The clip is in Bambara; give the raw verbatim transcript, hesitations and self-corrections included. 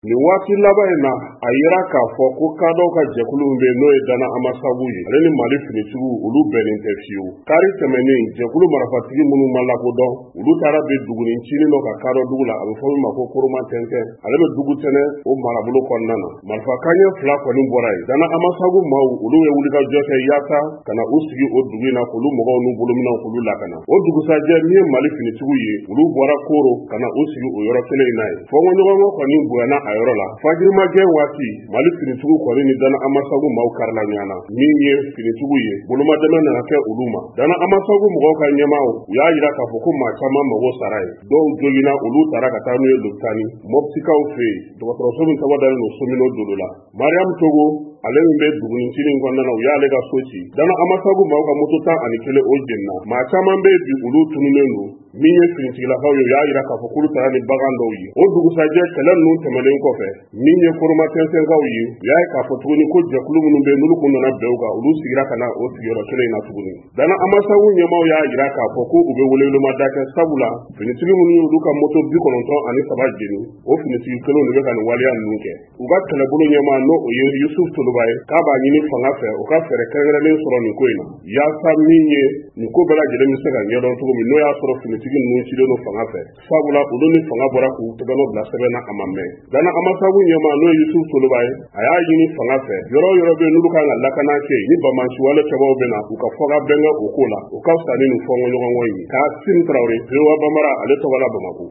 Nin waati laban in na a yira k'a fɔ ko kadɔw ka jɛkulu bɛ n'o ye Dana Amasagu ye ale ni Mali finitigiw olu bɛnnen tɛ fiyewu. Kari tɛmɛnen jɛkulu marifatigi minnu ma lakodɔn olu taara bɛ Duguni Ncinin dɔ ka kadɔ dugu la a bɛ fɔ min ma ko Koroma Tɛntɛn ale bɛ dugu tɛnɛ o marabolo kɔnɔna na. Marifakanɲɛ fila kɔni bɔra yen. Dana Amasagu maaw olu ye wulikajɔ kɛ yaasa ka na u sigi o dugu in na k'olu mɔgɔw n'u bolominɛw k'olu lakana. O dugusajɛ min ye Mali finitigiw ye olu bɔra Koro ka na u sigi o yɔrɔ kelen in na ye. Fɔnkɔɲɔgɔnkɔ kɔni bonyana a yɔrɔ la. Fajirimajɛ waati Mali finitigiw kɔni ni Dana Amasagu maaw karila ɲɔgɔn na min ye finitigiw ye bolomadɛmɛ nana kɛ olu ma. Dana Amasagu mɔgɔw ka ɲɛmaaw u y'a yira k'a fɔ ko maa caman mago sara ye. Dɔw joginna olu taara ka taa n'u ye Lopitani Moptikaw fɛ yen dɔgɔtɔrɔso min tɔgɔ dalen don Somino Dodo la. Mariam Togo ale min bɛ Duguni Ncinin kɔnɔna na u y'ale ka so ci. Dana Amasagu maaw ka moto tan ani kelen o jenina. Maa caman bɛ bi olu tununnen don min ye finitigilakaw ye u y'a yira k'a fɔ k'olu taara ni bagan dɔw ye. O dugusajɛ kɛlɛ ninnu tɛmɛnen kɔfɛ min ye Koroma Tɛntɛnkaw ye u y'a ye k'a fɔ tuguni ko jɛkulu minnu bɛ n'olu kun nana bɛn u kan olu sigira ka na o sigiyɔrɔ kelen in na tuguni. Dana Amasagu ɲɛmaaw y'a yira k'a fɔ ko u bɛ welewelemada kɛ sabula finitigi minnu y'olu ka moto bi kɔnɔntɔn ani saba jeni o finitigi kelenw de bɛ ka nin waleya ninnu kɛ. U ka kɛlɛbolo ɲɛmaa n'o o ye Yusuf Toloba ye k'a b'a ɲini fanga fɛ u ka fɛɛrɛ kɛrɛnkɛrɛnnen sɔrɔ nin ko in na yaasa min ye nin ko bɛɛ lajɛlen bɛ se ka ɲɛdɔn cogo min n'o y'a sɔrɔ finitigi ninnu cilen don fanga fɛ sabula olu ni fanga bɔra k'u tɛgɛnɔ bila sɛbɛn na a ma mɛn. Dana Amasagu ɲɛmaa n'o ye Yusuf Toloba ye a y'a ɲini fanga fɛ yɔrɔ yɔrɔ bɛ n'olu kan ka lakana kɛ ni bamansiwale kɛbaw bɛ na u ka fɔga bɛnkɛ o ko la o ka fisa ni nin fɔnkɔɲɔgɔnkɔ ye. K'a Sim Tarawele V O A Banbara ale tɔgɔ la Bamako.